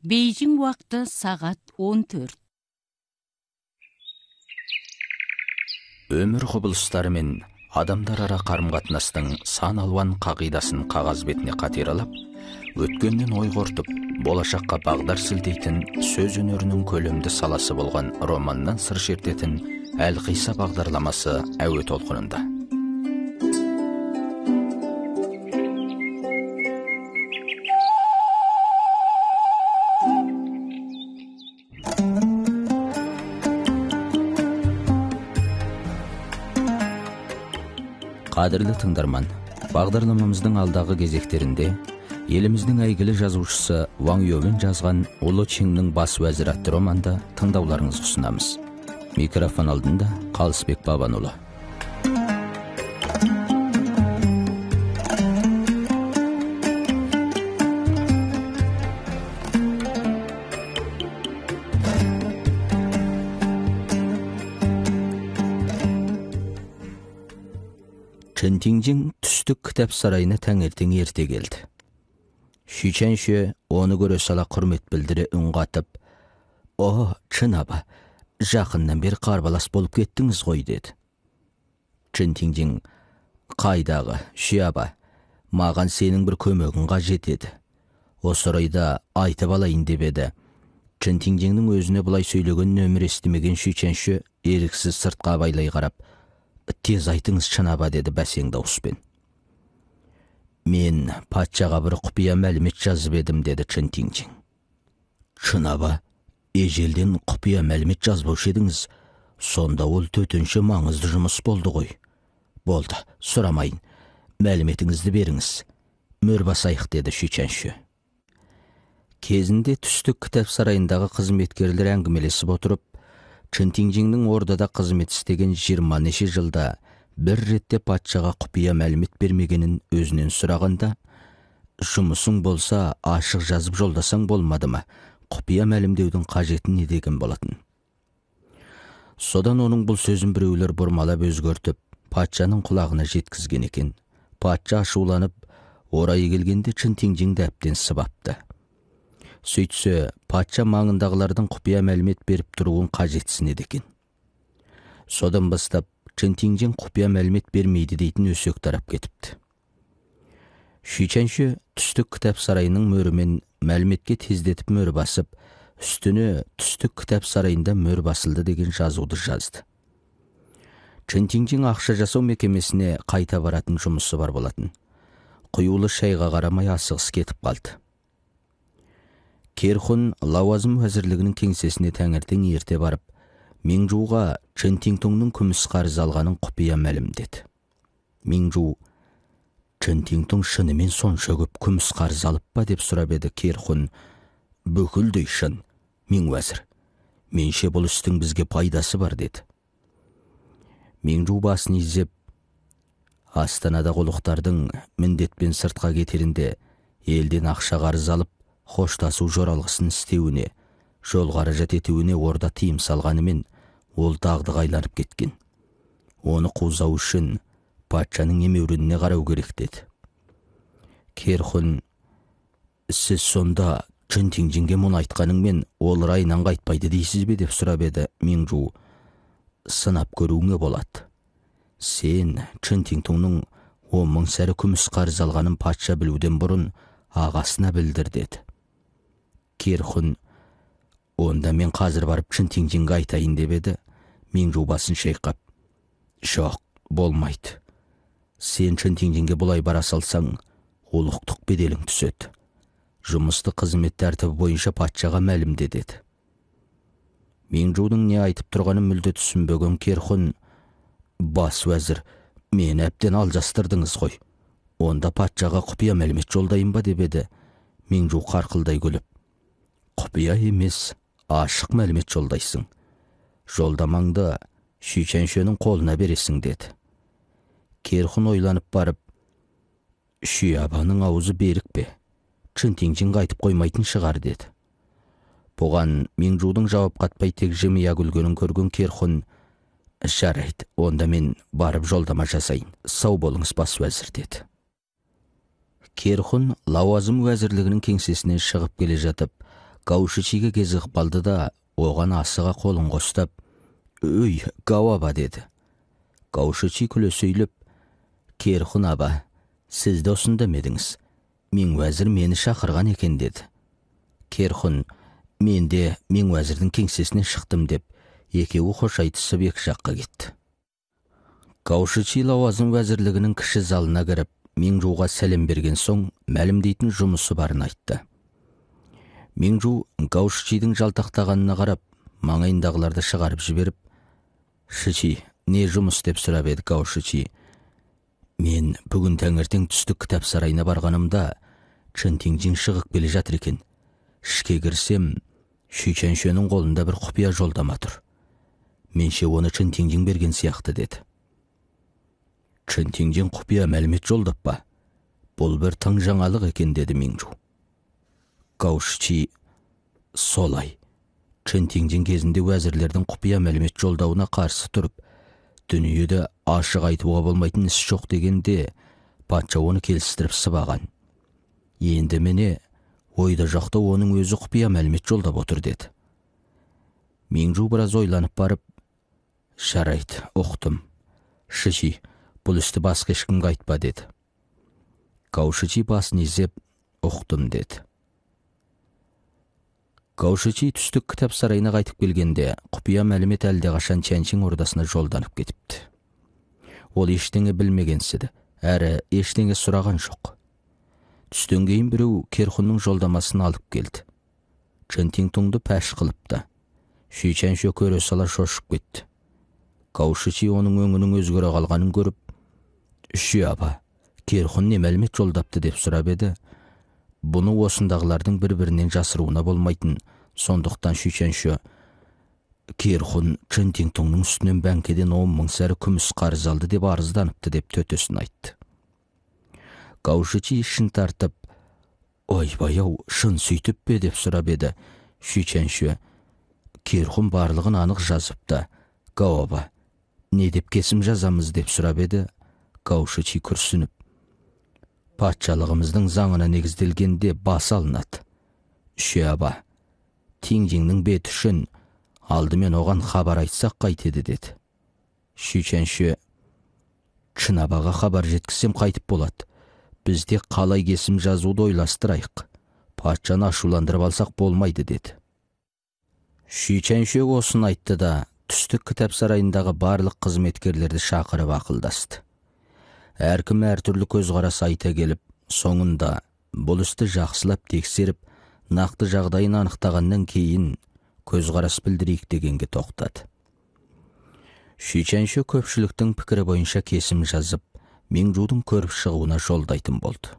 Бейжің уақыты сағат 14. Өмір құбылыстары мен адамдар ара қарым-қатынастың сан алуан қағидасын қағаз бетіне қатералап, өткеннен ой қортып, болашаққа бағдар сілтейтін сөз өнерінің көлемді саласы болған романнан сыр шертетін Әлқиса бағдарламасы әуе толқынында. Қадірлі тыңдарман, бағдарламамыздың алдағы кезектерінде еліміздің әйгілі жазушысы Ван Ювен жазған Ұлы Чеңнің бас уәзірі атты романды тыңдауларыңызға ұсынамыз. Микрофон алдында Қалысбек Бабанұлы. Чэнтинжин түстік кітап сарайына таңертең ерте келді. Шүйчәнші оны көре сала құрмет білдіре үн қатып, «О, Чын аба, жақыннан бері қарбалас болып кеттіңіз ғой», деді. Чэнтинжин, «Қайдағы, Шүй аба, маған сенің бір көмегің қажет еді. Осы орайда айтып алайын» деп еді. Чэнтинжиннің өзіне бұлай сөйлеген нөмір естімеген Шүйчәнші еріксіз сыртқа байлай қарап, «Тез айтыңыз, Чын аба», деді бәсең дауыспен. «Мен патшаға бір құпия мәлімет жазып едім», деді Чэнтинжин. «Чын аба, ежелден құпия мәлімет жазбаушы едіңіз, сонда ол төтенше маңызды жұмыс болды ғой». «Болды, сұрамайын, мәліметіңізді беріңіз, мөр басайық», деді Шүйчәнші. Кезінде түстік кітап сарайындағы қызметкерлер әңгімелесіп отырып, Чэнтинжиннің ордада қызмет істеген 20 неше жылда бір ретте патшаға құпия мәлімет бермегенін өзінен сұрағанда, «Жұмысың болса, ашық жазып жолдасаң болмады ма? Құпия мәлімдеудің қажеті не?» деген болатын. Содан оның бұл сөзін біреулер бұрмалап өзгертіп, патшаның құлағына жеткізген екен. Патша ашуланып, орайы келгенде Чэнтинжинді әбден сыбапты. Сөйтсе, патша маңындағылардың құпия мәлімет беріп тұруын қажетсінеді екен. Содан бастап, Чэнтинжин құпия мәлімет бермейді дейтін өсек тарап кетіпті. Шүйчәнші түстік кітап сарайының мөрімен мәліметке тездетіп мөр басып, үстіне түстік кітап сарайында мөр басылды деген жазуды жазды. Чэнтинжин ақша жасау мекемесіне қайта баратын жұмысы бар болатын. Құйулы шайға қарамай асығыс кетіп қалды. Керхун лауазым уәзірлігінің кеңсесіне таңертең ерте барып, Меңжуға Чэнтинтунның күміс қарыз алғанын құпия мәлімдеді. Меңжу, «Чэнтинтун шынымен сонша көп күміс қарыз алып па?» деп сұрап еді. Керхун, «Бүкілдей шын, мен уәзір. Менше бұл істің бізге пайдасы бар», деді. Меңжу басын изеп, «Астанада құлықтардың міндетпен сыртқа кетерінде елден ақша қарыз алып, хоштасу жоралғысын істеуіне, жол қаражат етуіне орда тыйым салғанымен, ол дағды қайланып кеткен. Оны қузау үшін патшаның емеурініне қарау керек», деді. Керхун, «Сіз сонда Чэнтинжинге мұны айтқаныңмен ол райынан қайтпайды дейсіз бе?» деп сұрап еді. Меңжу, «Сынап көруіңе болады. Сен Чэнтинтунның 10 мың сәрі күміс қарыз алғанын патша білуден бұрын ағасына білдір», деді. Керхун, «Онда мен қазір барып Чэнтинжинге айтайын» деп еді. Меңжу басын шайқап, «Жоқ, болмайды. Сен Чэнтинжинге бұлай бара салсаң, ұлықтық беделің түседі. Жұмысты қызмет тәртібі бойынша патшаға мәлімде», деді. Меңжудың не айтып тұрғанын мүлде түсінбеген Керхун, «Бас уәзір, мені әбден алжастырдыңыз ғой. Онда патшаға құпия мәлімет жолдайын ба?» деп еді. Меңжу қарқылдай күліп, «Құпия емес, ашық мәлімет жолдайсың. Жолдамаңды Шүйчәншінің қолына бересің», деді. Керхун ойланып барып, «Шүй абаның аузы берік пе? Чэнтинжин қайтып қоймайтын шығар», деді. Бұған Меңжудың жауап қатпай тек жымия күлгенін көрген Керхун, «Жарайды, онда мен барып жолдама жасайын. Сау болыңыз, бас уәзір», деді. Керхун лауазым уәзірлігінің кеңсесінен шығып келе жатып, Каушычиге кезігіп қалды да, оған асыға қолын қостап, «Өй, Гауаба» деді. Каушычи күле сөйлеп, «Керхун аба, сіз де осында медіңіз? Мен уәзір мені шақырған екен» деді. Керхун, «Мен де мен уәзірдің кеңсесінен шықтым» деп, екеуі қош айтысып екі жаққа кетті. Каушычи лауазым уәзірлігінің кіші залына кіріп, Меңжуға сәлем берген соң, мәлімдейтін жұмысы барын айтты. Меңжу Каушычидің жалтақтағанына қарап, маңайындағыларды шығарып жіберіп, «Шычи, не жұмыс?» деп сұрап еді Каушычи. «Мен бүгін таңертең түстік кітап сарайына барғанымда, Чэнтиңжин шығып келе жатыр екен. Ішке кірсем, Шүйчэншөнің қолында бір құпия жолдама тұр. Менше оны Чэнтиңжин берген сияқты» деді. «Чэнтиңжин құпия мәлімет жолдап па? Бұл бір тың жаңалық екен» деді Меңжу. Каушычи, «Солай. Чэнтиңжин кезінде уәзірлердің құпия мәлімет жолдауына қарсы тұрып, дүниеде ашық айтуға болмайтын іс жоқ дегенде, патша оны келістіріп сыбаған. Енді міне, ойда жоқта оның өзі құпия мәлімет жолдап отыр» деді. Меңжу біраз ойланып барып, «Жарайды, ұқтым. Шычи, бұл істі басқа ешкімге айтпа» деді. Каушычи басын изеп, «Ұқтым» деді. Каушычи түстік кітап сарайына қайтып келгенде, құпия мәлімет әлдеқашан Чэншин ордасына жолданып кетіпті. Ол ештеңе білмегенсіді, әрі ештеңе сұраған жоқ. Түстен кейін біреу Керхунның жолдамасын алып келді. Чэнтиңтуңды пәш қылыпты. Шүйчэншө көре сала шошып кетті. Каушычи оның өңінің өзгере қалғанын көріп, «Шүй аба, Керхун не мәлімет жолдапты?» деп сұрап еді. Бұны осындағылардың бір-бірінен жасыруына болмайтын, сондықтан Шүйчэншө, «Керхун Чэнтиңтуңның үстінен бәңкеден 10 мың сәрі күміс қарыз алды деп арызданыпты» деп төтесін айтты. Каушычи ішін тартып, «Ойбай-ау, шын сөйтіп пе?» деп сұрап еді. Шүйчэншө, «Керхун барлығын анық жазыпты. Гауаба, не деп кесім жазамыз?» деп сұрап еді. Каушычи күрсініп, «Патшалығымыздың заңына негізделгенде бас алынады. Шүй аба, Тиңжиннің беті үшін алдымен оған хабар айтсақ қайтеді» деді. Шүйчэншө, «Чын абаға хабар жеткізсем қайтып болады. Бізде қалай кесім жазуды ойластырайық. Патшаны ашуландырып алсақ болмайды» деді. Шүйчэншө осын айтты да, түстік кітап сарайындағы барлық қызметкерлерді шақырып ақылдасты. Әркім әртүрлі көзқарас айта келіп, соңында бұл істі жақсылап тексеріп, нақты жағдайын анықтағаннан кейін көзқарас білдірейік дегенге тоқтады. Шүйчэншө көпшіліктің пікірі бойынша кесім жазып, Меңжудың көріп шығуына жолдайтын болды.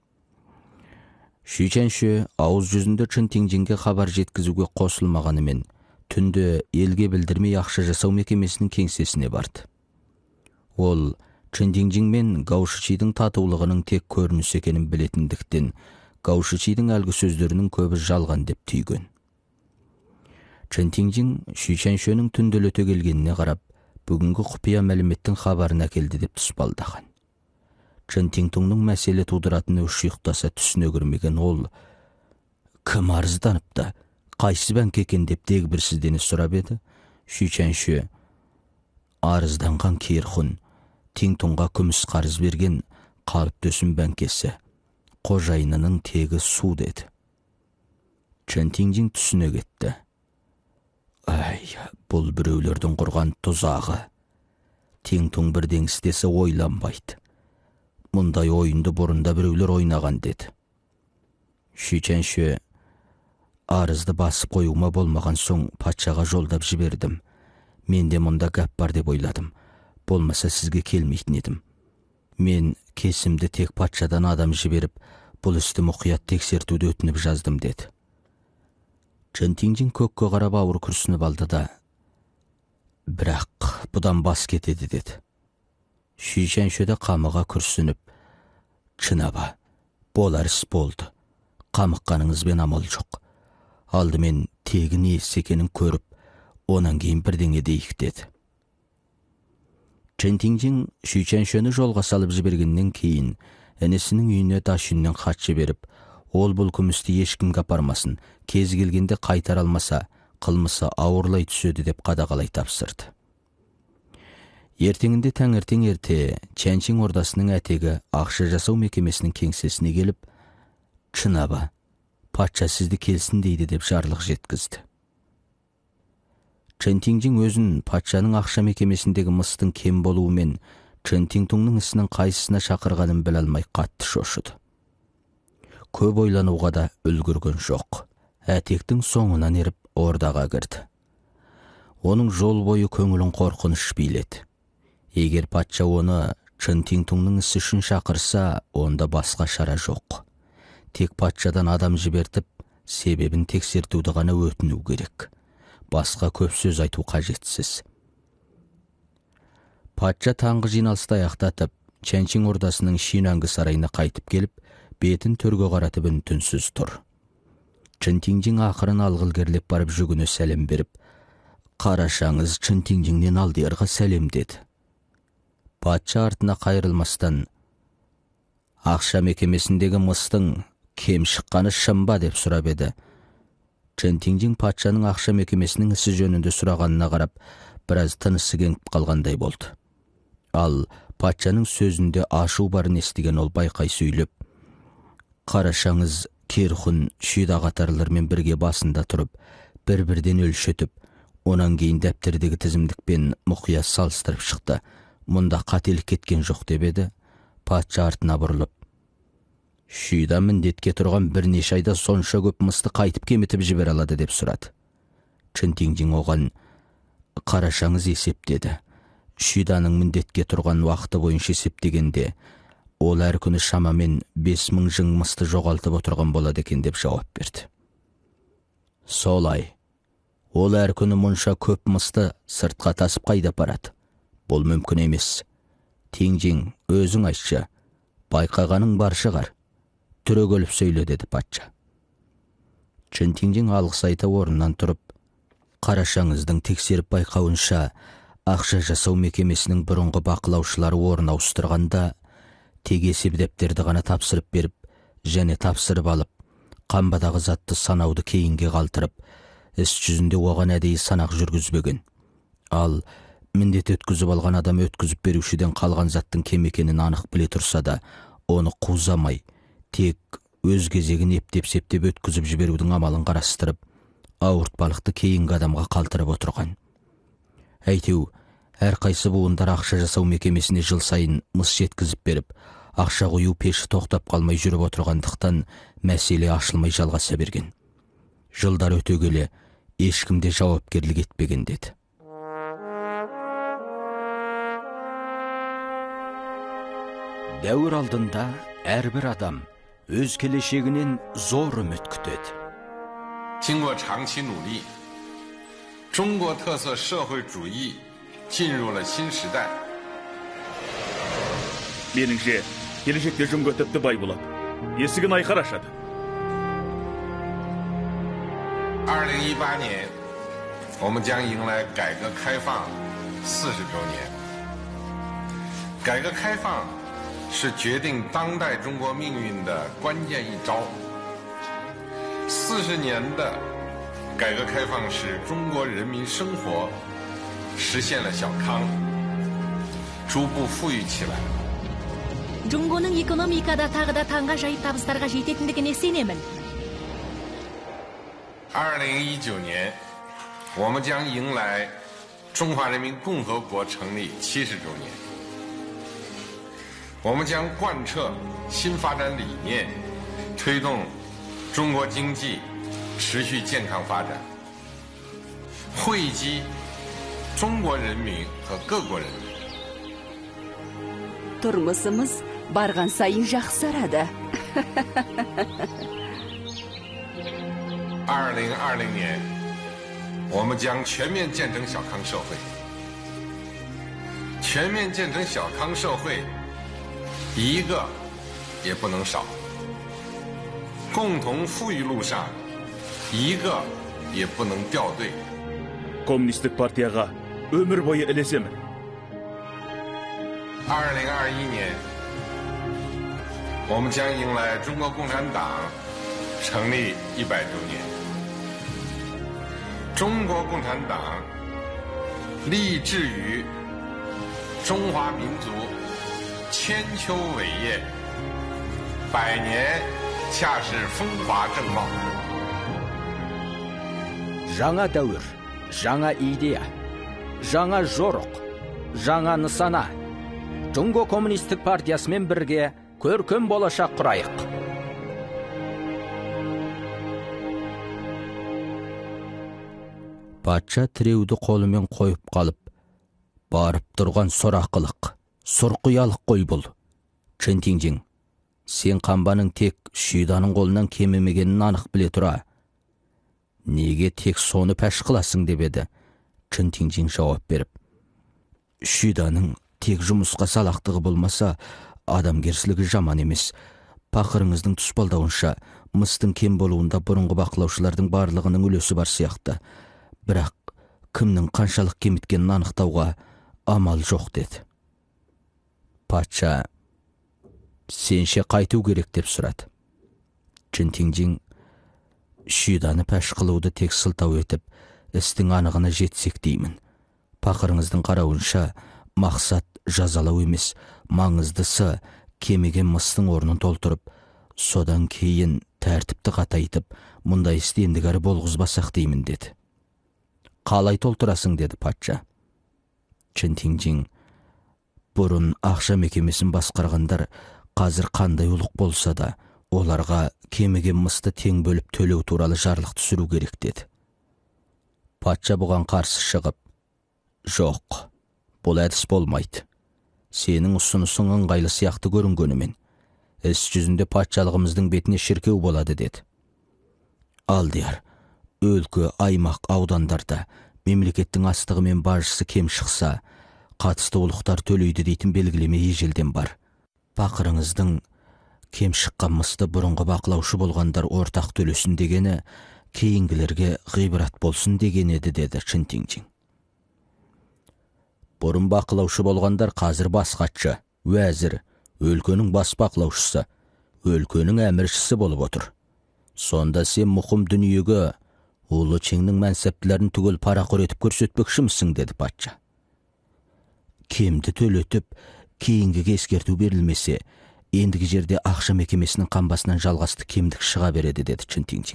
Шүйчэншө ауыз жүзінде Чэнтиңжинге хабар жеткізуге қосылмағанымен, түнде елге білдірмей ақша жасау мекемесінің кеңсесіне барды. Ол Чэнтиңжин мен Каушычидің татулығының тек көрініс екенін білетіндіктен, Каушычидің әлгі сөздерінің көбі жалған деп түйген. Чэнтиңжин Шүйчэншөнің түнделете келгеніне қарап, бүгінгі құпия мәліметтің хабарын әкелді деп тұспалдаған. Чэнтиңтуңның мәселе тудыратыны үш ұйықтаса түсіне кірмеген ол, «Кім арызданыпты? Қайсы бәңке екен?» деп дегбірсіздене сұрап еді. Шүйчэншө, «Арызданған Керхун, Тиңтуңға күміс қарыз берген қалып төсін бәңкесі. Қожайынының тегі су» деді. Чэнтиңжин түсіне кетті. «Ай, бұл біреулердің құрған тұзағы. Тиңтуң бірден істесе ойланбайды. Мұндай ойынды бұрында біреулер ойнаған» деді. Шүйчэншө, «Арызды басып қоюыма болмаған соң патшаға жолдап жібердім. Менде мұнда гәп бар деп ойладым. Болмаса сізге келмейтін едім. Мен кесімді тек патшадан адам жіберіп, бұл істі мұқият тексертуді өтініп жаздым» деді. Чэнтиңжин көкке қарап ауыр күрсініп алды да, «Бірақ бұдан бас кетеді» деді. Шүйчэншө де қамыға күрсініп, «Чын аба, болар іс болды. Қамыққаныңызбен амал жоқ. Алдымен тегі несі екенін көріп, онан кейін бірдеңе дейік» деді. Чэнтиңжин Шүйчэншөні жолға салып жібергеннен кейін, інісінің үйіне Дашүннен хат жіберіп, Ол бұл күмісті ешкімге апармасын, кез келгенде қайтара алмаса, қылмысы ауырлай түседі деп қадағалай тапсырды. Ертеңінде таңертең ерте Чэньчин ордасының әтегі ақша жасау мекемесінің кеңсесіне келіп, «Чынаба, патша сізді келсін дейді» деп жарлық жеткізді. Чэньтинжің өзін патшаның ақша мекемесіндегі мыстың кем болуымен Чэнтинтунның ісінің қайсысына шақырғанын біле алмай қатты шошыды. Көп ойлануға да үлгірген жоқ. Әтектің соңынан еріп ордаға кірді. Оның жол бойы көңілін қорқыныш биледі. Егер патша оны Чэнтинтунның ісі үшін шақырса, онда басқа шара жоқ. Тек патшадан адам жібертіп, себебін тексертуді ғана өтіну керек. Басқа көп сөз айту қажетсіз. Патша таңғы жиналысты аяқтатып, Чэньчин ордасының Шинанғы сарайына қайтып келіп, бетін төрге қаратып үн-түнсіз тұр. Чэнтинжің ақырын алғылгерлеп барып жүгіне сәлем беріп, «Қарашаңыз Чэнтинжіңнен алдиярға сәлем» деді. Патша артына қайрылмастан, «Ақша мекемесіндегі мыстың кем шыққаны шын ба?» деп сұрап еді. Чэнтинжің патшаның ақша мекемесінің ісі жөнінде сұрағанына қарап, біраз тынысы кеңіп қалғандай болды. Ал патшаның сөзінде ашу барын естіген ол байқай сөйлеп, «Қарашаңыз Керхун Шида қатарлармен бірге басында тұрып, бір-бірден өлшетіп, онан кейін дәптердегі тізімдікпен мұқият салыстырып шықты. Мұнда қателік кеткен жоқ» деп еді. Патша артына бұрылып, «Шида міндетке тұрған бірнеше айда сонша көп мысты қайтып кеметіп жібере алады» деп сұрады. Чэнтинжің оған, «Қарашаңыз есептеді. Шиданың міндетке тұрған уақыты бойынша есептегенде, ол әр күні шамамен 5000 жың мысты жоғалтып отырған болады екен» деп жауап берді. «Солай. Ол әр күні мұнша көп мысты сыртқа тасып қайда апарады? Бұл мүмкін емес. Теңжің, өзің айтшы, байқағаның бар шығар. Түрегеліп сөйле» деді патша. Чэнтинжің алғыс айта орнынан тұрып, «Қарашаңыздың тексеріп байқауынша, ақша жасау мекемесінің бұрынғы бақылаушылары орын ауыстырғанда, тек есеп дәптерді ғана тапсырып беріп, және тапсырып алып, қамбадағы затты санауды кейінге қалтырып, іс жүзінде оған әдейі санақ жүргізбеген. Ал міндет өткізіп алған адам өткізіп берушіден қалған заттың кем екенін анық біле тұрса да, оны қузамай, тек өз кезегін ептеп-септеп өткізіп жіберудің амалын қарастырып, ауыртпалықты кейінгі адамға қалтырып отырған. Әйтеу, әрқайсы буындар ақша жасау мекемесіне жыл сайын мыс жеткізіп беріп, ақша құю пеші тоқтап қалмай жүріп отырғандықтан мәселе ашылмай жалғаса берген. Жылдар өте келе ешкімде жауапкерлік етпеген» деді. Дәуір алдында әрбір адам өз келешегінен зор үміт күтеді. 经过长期努力，中国特色社会主义进入了新时代。 Меніңше, келешекте жүнгі тіпті бай болады. Есігін айқар ашады. 2018年，我们将迎来改革开放40周年。改革开放是决定当代中国命运的关键一招。40年的改革开放使中国人民生活实现了小康，逐步富裕起来。 Жунгоның экономикада тағы да таңға жайып табыстарға жететіндігіне сенемін. 2019年，我们将迎来中华人民共和国成立70周年。我们将贯彻新发展理念，推动中国经济持续健康发展，惠及中国人民和各国人民。 Тұрмысымыз барған сайын жақсарады. 2020年，我们将全面建成小康社会。全面建成小康社会，一个也不能少。共同富裕路上，一个也不能掉队。 Коммунистік партияға өмір бойы ілесемін. 2021年，我们将迎来中国共产党成立100周年，中国共产党立志于中华民族千秋伟业，100年恰是风华正茂。 жаңа дәуір, жаңа идея, жаңа жорық, жаңа нысана. Жунго коммунистік партиясымен бірге көркем болашақ құрайық. Патша тіреуді қолымен қойып қалып, барып тұрған сорақылық, сұрқиялық қой бұл. Чэнтинжин, сен қамбаның тек Шүйданың қолынан кемемегенін анық біле тұра. Неге тек соны пәш қыласың деп еді. Чэнтинжин жауап беріп, Шүйданың тек жұмысқа салақтығы болмаса, адамгершілігі жаман емес. Пақырыңыздың тұспалдауынша, мыстың кем болуында бұрынғы бақылаушылардың барлығының үлесі бар сияқты. Бірақ кімнің қаншалық кеміткенін анықтауға амал жоқ деді. Патша, сенше қайту керек деп сұрады. Чэнтинжин, Шүйданы пәш қылуды тек сылтау етіп, істің анығына жетсек деймін. Пақырыңыздың қарауынша, мақсат жазалау емес, маңыздысы кемеген мыстың орнын толтырып, содан кейін тәртіпті қатайтып, мұндай істі ендігәрі болғызбасақ деймін деді. Қалай толтырасың деді патша. Чэнтинжин, бұрын ақша мекемесін басқарғандар қазір қандай ұлық болса да, оларға кемеген мысты тең бөліп төлеу туралы жарлық түсіру керек деді. Патша бұған қарсы шығып, жоқ, бұл әдіс болмайды. Сенің ұсынысың ыңғайлы сияқты көрінгенімен, іс жүзінде патшалығымыздың бетіне шіркеу болады деді. Алдияр, өлкө, аймақ, аудандарда мемлекеттің астығы мен бажысы кем шықса, қатысты ұлықтар төлейді дейтін белгілеме ежелден бар. Пақырыңыздың кем шыққан мысты бұрынғы бақылаушы болғандар ортақ төлесін дегені, кейінгілерге ғибрат болсын деген еді деді Чэнтинжин. Бұрын бақылаушы болғандар қазір бас хатшы, уәзір, өлкөнің бас бақылаушысы, өлкөнің әміршісі болып отыр. Сонда сен мұқым дүниеге Улы Чеңнің мәнсәптілерін түгел парақор етіп көрсетпекшімісің деді патша. Кемді төлетіп, кейінгі ескерту берілмесе, ендігі жерде ақша мекемесінің қамбасынан жалғасты кемдік шыға береді деді Чэнтинжин.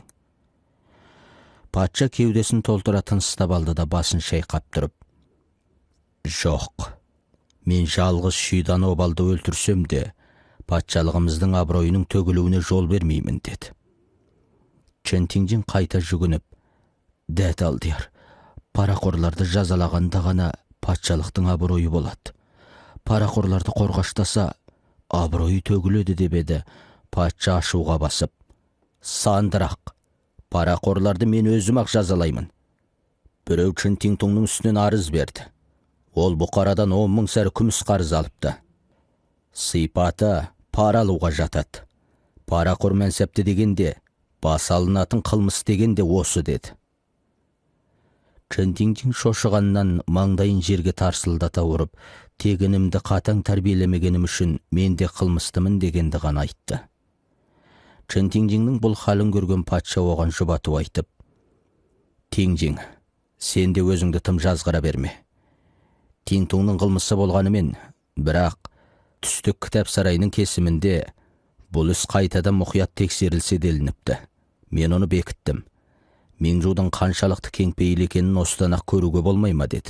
Патша кеудесін толтыра тыныстап алды да басын шайқап тұрып, жоқ, мен жалғыз Шүйдан обалды өлтірсем де, патшалығымыздың абыройының төгілуіне жол бермеймін деді. Чэнтинжин қайта жүгініп, дәт Алдияр, парақорларды жазалағанда ғана патшалықтың абыройы болады. Парақорларды қорғаштаса, абыройы төгіледі деп еді. Патша ашуға басып, сандырақ, парақорларды мен өзім-ақ жазалаймын. Біреу Чэнтинтунның үстінен арыз берді. Ол Бұқарадан 10.000 сәрі күміс қарыз алыпты. Сипаты пара алуға жатады. Парақор мәнсәпті дегенде, бас алынатын қылмыс дегенде осы деді. Чэнтинжин шошығаннан маңдайын жерге тарсылдата ұрып, тегінімді қатаң тәрбиелемегенім үшін мен де қылмыстымын дегенді ғана айтты. Чэнтинжиннің бұл халін көрген патша оған жұбату айтып, Тинжин, сен де өзіңді тым жазғыра берме. Тинтунның қылмысы болғанымен, бірақ түстік кітап сарайының кесімінде бұл іс қайтадан мұқият тексерілсе делініпті. Мен оны бекіттім. Меңжудың қаншалықты кеңпейіл екенін осыдан-ақ көруге болмай ма деді.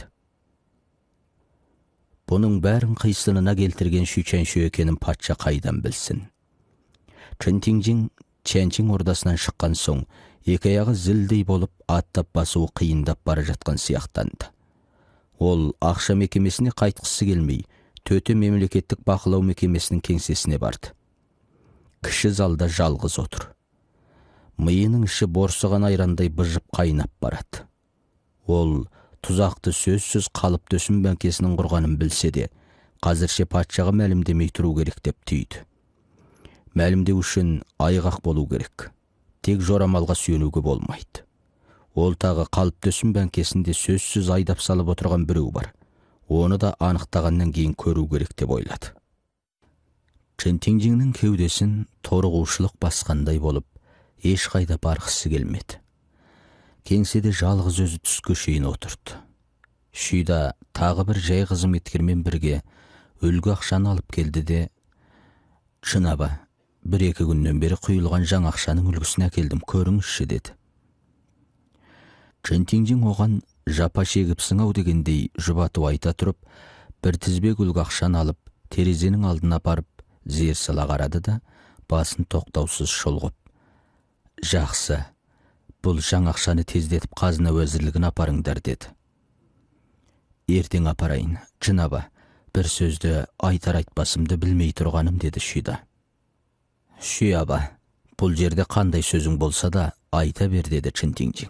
Бұның бәрін қисынына келтірген Шүйчэншө екенін патша қайдан білсін. Чэнтинжин Чэнчин ордасынан шыққан соң, екі аяғы зілдей болып аттап басуы қиындап бара жатқан сияқтанды. Ол ақша мекемесіне қайтқысы келмей, төте мемлекеттік бақылау мекемесінің кеңсесіне барды. Кіші залда жалғыз отыр. Миының іші борсыған айрандай быжып қайнап барады. Ол тұзақты сөзсіз қалып төсін бәңкесінің құрғанын білсе де, қазірше патшаға мәлімдемей тұру керек деп түйді. Мәлімдеу үшін айғақ болу керек. Тек жорамалға сүйенуге болмайды. Ол тағы қалып төсін бәңкесінде сөзсіз айдап салып отырған біреу бар. Оны да анықтағаннан кейін көру керек деп ойлады. Чэнтинжиннің кеудесін торығушылық басқандай болып, ешқайда барғысы келмеді. Кеңседе жалғыз өзі түске шейін отырды. Шүйда тағы бір жай қызметкермен бірге өлгі ақшаны алып келді де, «Шынаба, 1-2 күннен бері құйылған жаңа ақшаның үлгісін әкелдім, көріңізші» деді. Чэнтинжин оған «Жапа шегіпсің-ау» дегендей жұбату айта тұрып, бір тізбек үлгі ақшаны алып, терезенің алдына барып, зер сала қарады да, басын тоқтаусыз шолғып, «Жақсы, бұл жаңа ақшаны тездетіп қазына уәзірлігіне апарыңдар» деді. «Ертең апарайын, Чынаба, бір сөзді айтар айтпасымды білмей тұрғаным» деді Шүйда. «Шүй аба, бұл жерде қандай сөзің болса да айта бер» деді Чэнтинжин.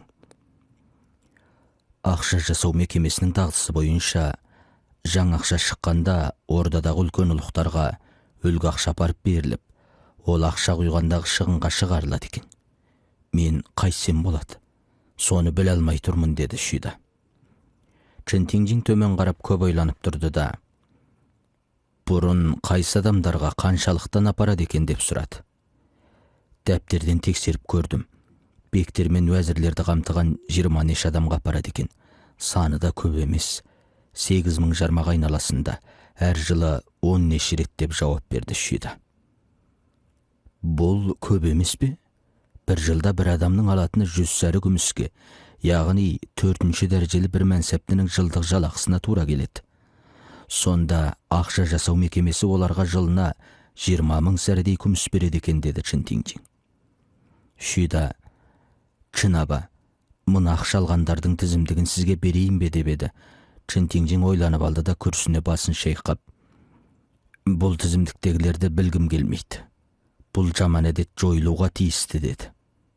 Ақша жасау мекемесінің дағдысы бойынша жаңа ақша шыққанда ордадағы үлкен ұлықтарға өлгі ақша апарып беріліп, ол ақша құйғандағы шығынға шығарылады екен. «Мен қайсем болады, соны біле алмай тұрмын» деді Шүйда. Чэнтинжин төмен қарап көп ойланып тұрды да, «Бұрын қайсы адамдарға қаншалықтан апарады екен» деп сұрады. «Дәптерден тексеріп көрдім. Бектер мен уәзірлерді қамтыған 20 неше адамға апарады екен. Саны да көп емес. 8.000 жармақ айналасында, әр жылы 10 неше рет» деп жауап берді Шүйда. «Бұл көп емес пе? Бір жылда бір адамның алатыны 100 сәрі күміске, яғни 4-ші дәрежелі бір мәнсәптінің жылдық жалақысына тура келеді. Сонда ақша жасау мекемесі оларға жылына 20.000 сәрідей күміс береді екен» деді Чэнтинжин. Шүйда, «Чынаба, мұны ақша алғандардың тізімдігін сізге берейін бе» деп еді. Чэнтинжин ойланып алды да күрсіне басын шайқап, «Бұл тізімдіктегілерді білгім келмейді. Бұл жаман әдет жойылуға тиісті» деді.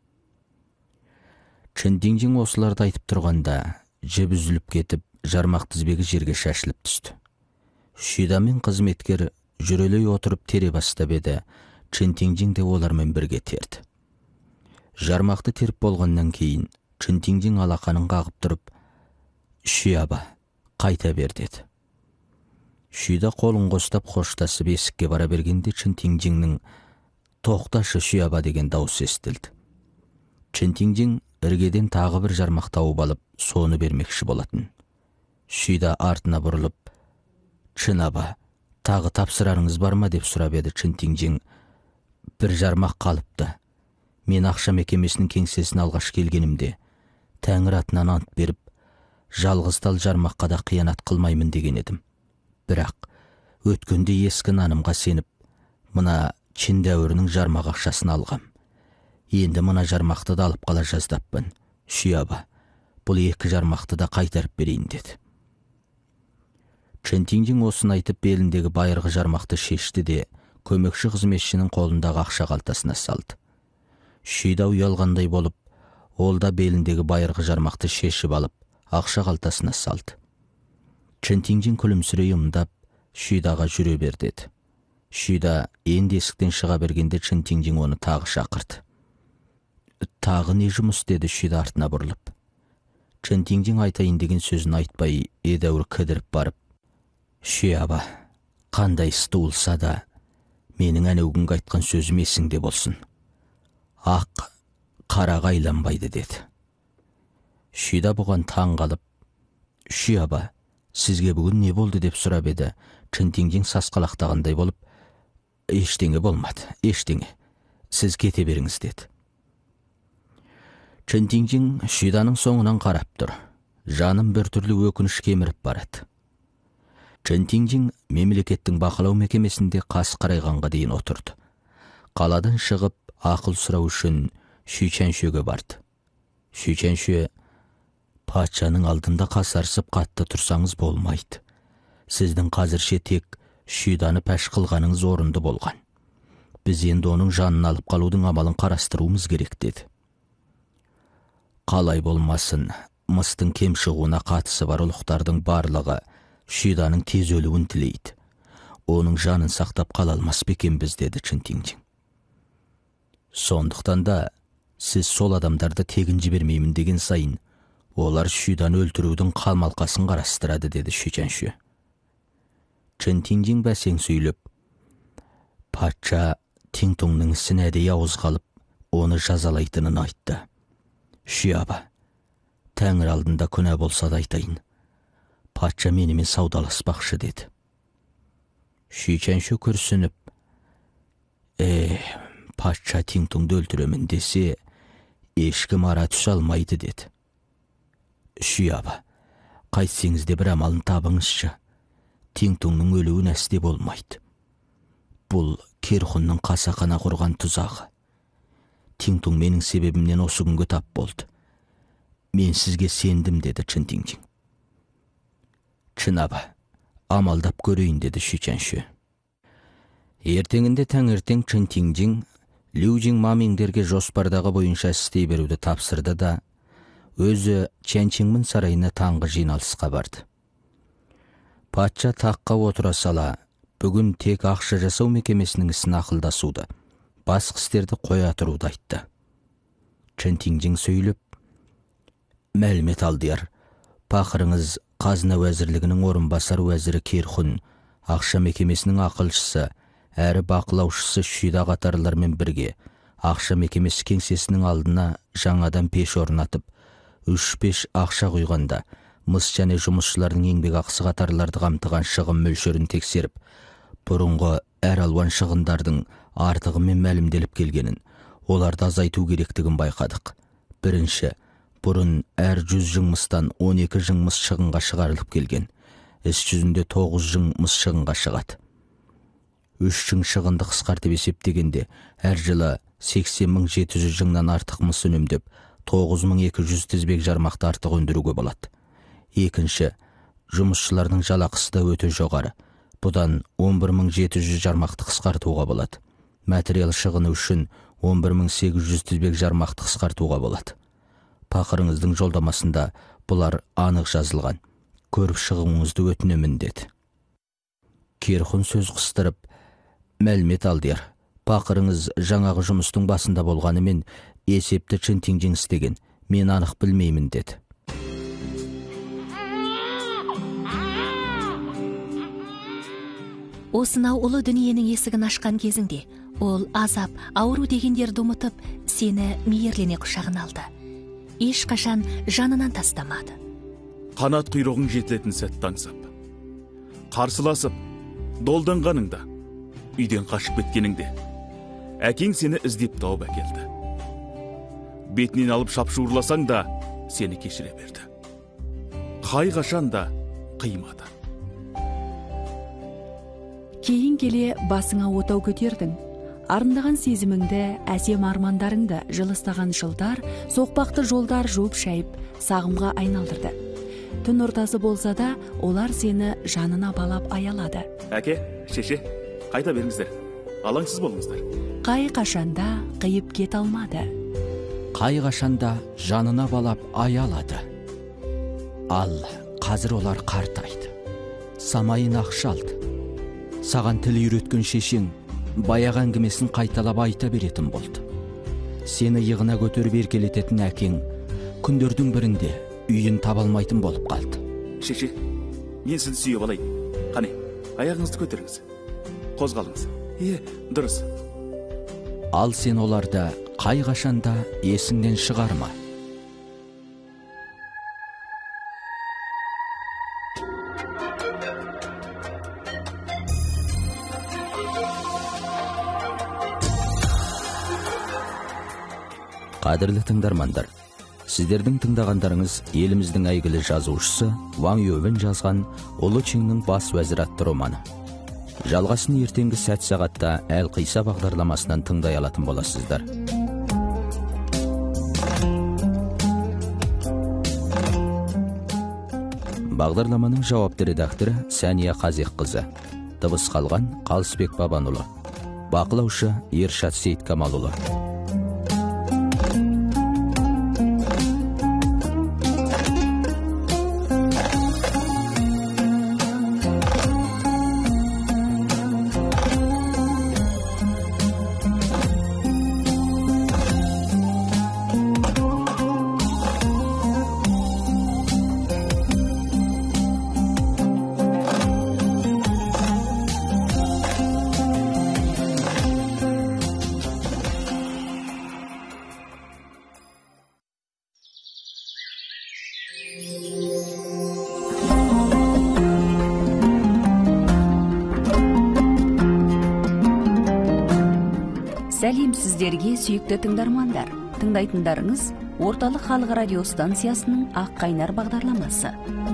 Чэнтинжин осыларды айтып тұрғанда, жіп үзіліп кетіп, жармақ тізбегі жерге шашылып түсті. Шүйда мен қызметкер жүрелей отырып тере бастап еді. Чэнтинжин де олармен бірге терді. Жармақты теріп болғаннан кейін Чэнтинжин алақанын қағып тұрып, «Шүй аба, қайта бер» деді. Шүйда қолын қостап қоштасып есікке бара бергенде Чэнтинжиннің «Тоқташы, Шүй аба» деген дауыс естілді. Чэнтинжин іргеден тағы бір жармақ тауып алып, соны бермекші болатын. Шүйда артына бұрылып, «Чынаба, тағы тапсырарыңыз бар ма?» деп сұрап еді. Чэнтинжин, «Бір жармақ қалыпты. Мен ақша мекемесінің кеңсесіне алғаш келгенімде, Тәңір атынан ант беріп, жалғыз тал жармаққа да қиянат қылмаймын деген едім. Бірақ өткенде ескі нанымға сеніп, мына Чин дәуірінің жармақ ақшасын алғам. Енді мына жармақты да алып қала жаздаппын. Шүй аба, бұл 2 жармақты да қайтарып берейін» деді. Чэнтинжин осын айтып беліндегі байырғы жармақты шешті де, көмекші қызметшінің қолындағы ақша қалтасына салды. Шүйда ұялғандай болып, ол да беліндегі байырғы жармақты шешіп алып, ақша қалтасына салды. Чэнтинжин күлімсірей ымдап, Шүйдаға жүре бер деді. Шүйда енді есіктен шыға бергенде Чэнтинжин оны тағы шақырды. «Тағы не жұмыс?» деді Шүйда артына бұрылып. Чэнтинжин айтайын деген сөзін айтпай, едәуір кідіріп барып, «Шүй аба, қандай істі болса да, менің әнеугінгі айтқан сөзім есіңде болсын. Ақ қараға айланбайды» деді. Шүйда бұған таң қалып, «Шүй аба, сізге бүгін не болды?» деп сұрап еді. Чэнтинжин сасқалақтағандай болып, «Ештеңе болмады, ештеңе. Сіз кете беріңіз» деді. Чэнтинжин Шүйданың соңынан қарап тұр. Жаным бір түрлі өкініш кеміріп барады. Чэнтинжин мемлекеттің бақылау мекемесінде қас қарайғанға дейін отырды. Қаладан шығып, ақыл сұрау үшін Шүйчэншөге барды. Шүйчэншө, «Патшаның алдында қасарсып қатты тұрсаңыз болмайды. Сіздің қазірше тек Шүйданы пәш қылғаныңыз орынды болған. Біз енді оның жанын алып қалудың амалын қарастыруымыз керек» деді. «Қалай болмасын, мыстың кем шығуына қатысы бар ұлықтардың барлығы Шүйданың тез өлуін тілейді. Оның жанын сақтап қала алмас бекенбіз» деді Чэнтинжин. «Сондықтан да сіз сол адамдарды тегін жібермеймін деген сайын, олар Шүйданы өлтірудің қалмалқасын қарастырады» деді Шүйчэншө. Чэнтинжин бәсең сөйлеп, «Патша Тинтоңның ісін әдейі ауыз қалып, оны жазалайтынын айтты. Шияба, Тәңір алдында күнә болса да айтайын. Патша менімен саудаласпақшы деді. Шүйчәнші күрсініп, патша Тиңтуңды өлтіремін десе, ешкім ара түсе алмайды деді. Шияба, қайтсеңіз де бір амалын табыңызшы. Тиңтуңның өлуін әсте болмайды. Бұл Керхунның қасақана құрған тұзағы. Тиңтуң менің себебімнен осы күнге тап болды. Мен сізге сендім деді Чынтиңтиң. Чынаба, амалдап көрейін деді Шүйчәнші. Ертеңінде таңертең Чынтиңтиң Лючиң Мамиңдерге жоспардағы бойынша істей беруді тапсырды да, өзі Чянчиңмін сарайына таңғы жиналысқа барды. Патша таққа отыра сала, бүгін тек ақша жасау мекемесінің ісін ақылдасуды, басқа істерді қоя тұруды айтты. Чынтиңтиң сөйлеп, мәлімет алдияр, пақырыңыз Қазына уәзірлігінің орынбасар уәзірі Керхун, ақша мекемесінің ақылшысы, әрі бақылаушысы Шүйда қатарлармен бірге, ақша мекемесі кеңсесінің алдына жаңадан пеш орнатып, 3 пеш ақша құйғанда, мыс және жұмысшылардың еңбек ақысы қатарларды қамтыған шығын мөлшерін тексеріп, бұрынғы әр алуан шығындардың артығымен мәлімделіп келгенін, оларды азайту керектігін байқадық. Бірінші, бұрын әр 100 жыңмыстан 12 жыңмыс шығынға шығарылып келген. Іс жүзінде 9 жыңмыс шығынға шығады. 3 жың шығынды қысқартып есептегенде, әр жылы 80.700 жыңнан артық мыс үнемдеп, 9.200 тізбек жармақты артық өндіруге болады. Екінші, жұмысшылардың жалақысы да өте жоғары. Бұдан 11.700 жармақты қысқартуға болады. Материал шығыны үшін 11.800 тізбек жармақты қысқартуға болады. Пақырыңыздың жолдамасында бұлар анық жазылған. Көріп шығуыңызды өтінемін деді. Керхун сөз қыстырып, мәлімет алдияр, пақырыңыз жаңағы жұмыстың басында болғанымен есепті Чынтиңтиң істеген, мен анық білмеймін деді. Осынау ұлы дүниенің есігін ашқан кезіңде, ол азап, ауру дегендерді ұмытып, сені мейірлене құшағына алды. Ешқашан жанынан тастамады. Қанат құйрығың жетілетін сәтті аңсап, қарсыласып, долданғаныңда, үйден қашып кеткеніңде, әкең сені іздеп тауып әкелді. Бетінен алып шапшуырласаң да, сені кешіре берді. Қай қашан да қимады. Кейін келе басыңа отау көтердің. Арындаған сезіміңді, әсем армандарыңды жылыстаған жылдар, соқпақты жолдар жуып шайып, сағымға айналдырды. Түн ортасы болса да, олар сені жанына балап аялады. Әке, шеше, қайта беріңіздер. Алаңсыз болыңыздар. Қай қашанда қиып кет алмады. Қай қашанда жанына балап аялады. Ал қазір олар қартайды. Самайын ақшалды. Саған тіл үйреткен шешең баяқ әңгімесін қайталап айта беретін болды. Сені иығына көтеріп еркелететін әкең күндердің бірінде үйін табалмайтын болып қалды. Шеше, мен сізді сүйіп алайын. Қане, аяғыңызды көтеріңіз. Қозғалыңыз. Дұрыс. Ал сен оларды қай қашанда есіңнен шығарма. Қадірлі тыңдармандар, сіздердің тыңдағандарыңыз еліміздің әйгілі жазушысы Ваң Ювен жазған Ұлы Чыңның бас уәзірі атты романы. Жалғасын ертеңгі сәт сағатта Әлқиса бағдарламасынан тыңдай алатын боласыздар. Бағдарламаның жауапты редакторы Сәния Қазиққызы. Дыбыс қалған Қалысбек Бабанұлы. Бақылаушы Ершат Сейткамалұлы. Сәлем сіздерге, сүйікті тыңдармандар. Тыңдайтындарыңыз Орталық халық радио станциясының Ақ қайнар бағдарламасы.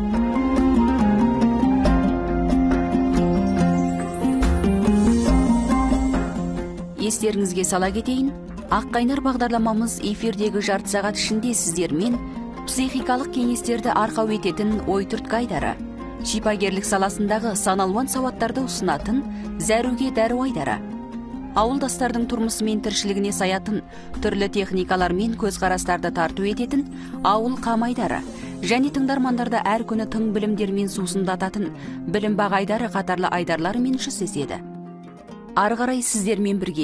Естеріңізге сала кетейін, Ақ қайнар бағдарламамыз эфирдегі жарты сағат ішінде сіздермен психикалық кеңестерді арқау ететін ой-түрткі айдары, шипагерлік саласындағы саналуан сауаттарды ұсынатын зәруге дәру айдары, ауылдастардың тұрмысы мен тіршілігіне саятын түрлі техникалар мен көзқарастарды тарту ететін ауыл қамайдары және тыңдармандарды әр күні тың білімдермен сусындататын білім бақ айдары қатарлы айдарларымен жүздеседі. Ары қарай сіздермен бірге